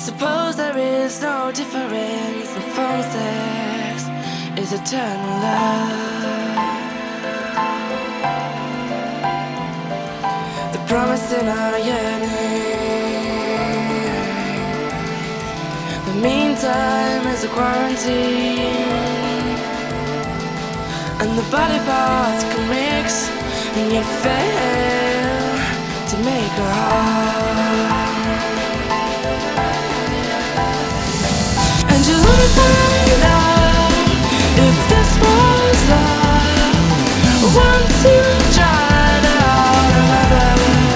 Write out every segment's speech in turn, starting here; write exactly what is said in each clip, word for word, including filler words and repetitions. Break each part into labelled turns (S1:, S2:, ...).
S1: Suppose there is no difference, and phone sex is eternal love. The promise in our yearning, the meantime is a quarantine, and the body parts can mix and yet fail to make a heart. And you wanna find out if this was love. Once you tried out another,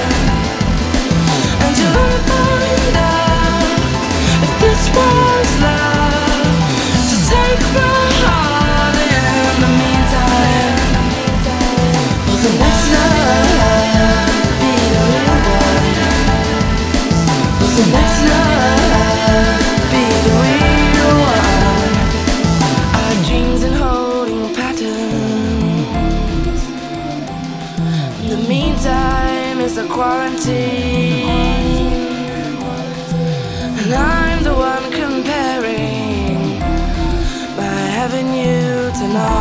S1: and you wanna find out if this was love. To take my heart in the meantime. Will the next love be the real one? Will the next love be the real one? Our dreams and holding patterns. In the meantime is a quarantine, and I'm the one comparing by having you to know.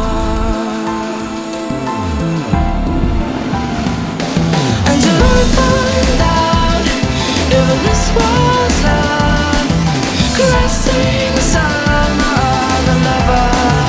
S1: And you will find out if this was love, caressing some other lover.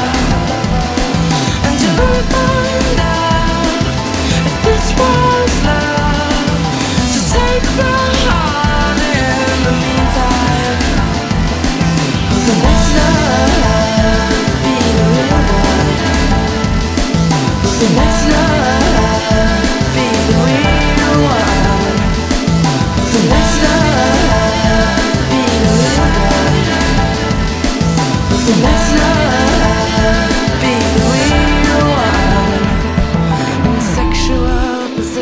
S1: And you will find out if this was love. To take my heart in the meantime. Will the next love be the real one? Will the next love be the real one? Will the next love be the real one? Will the next love be the real one? In sexual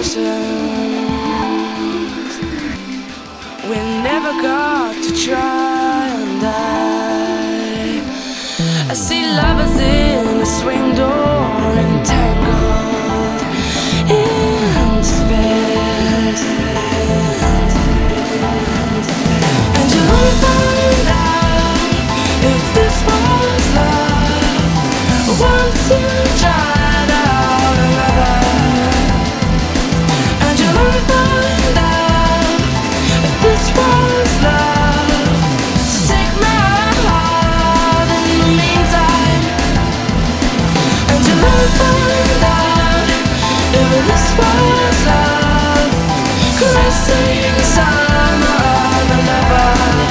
S1: positions, we never got to try and die. I see lovers in a swing door, entangled in space. And you will find out if this was love. Once you tried out another, and you will find out if this was love. So take my heart in the meantime, and you will find out if this was love, caressing some other lover.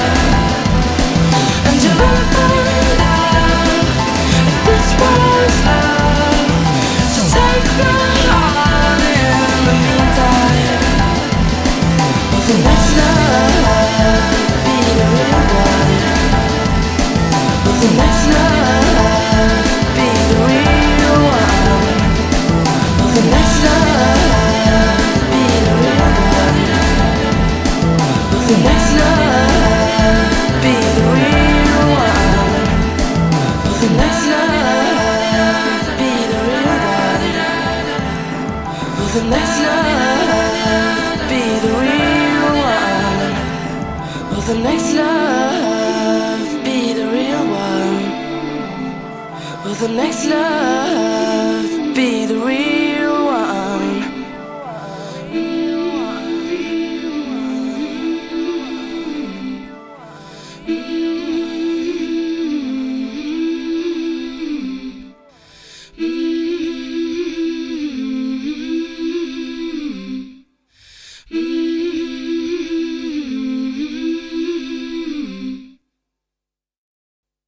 S1: And you will find out if this was love. So take my heart in the meantime. Will the next love be the real one? Will the next love be the real one? Will the next love be the real one? Will the next love be the real one? Will the next love be the real one? Will the next love be the real one? Will the next love be the real one? Will the next love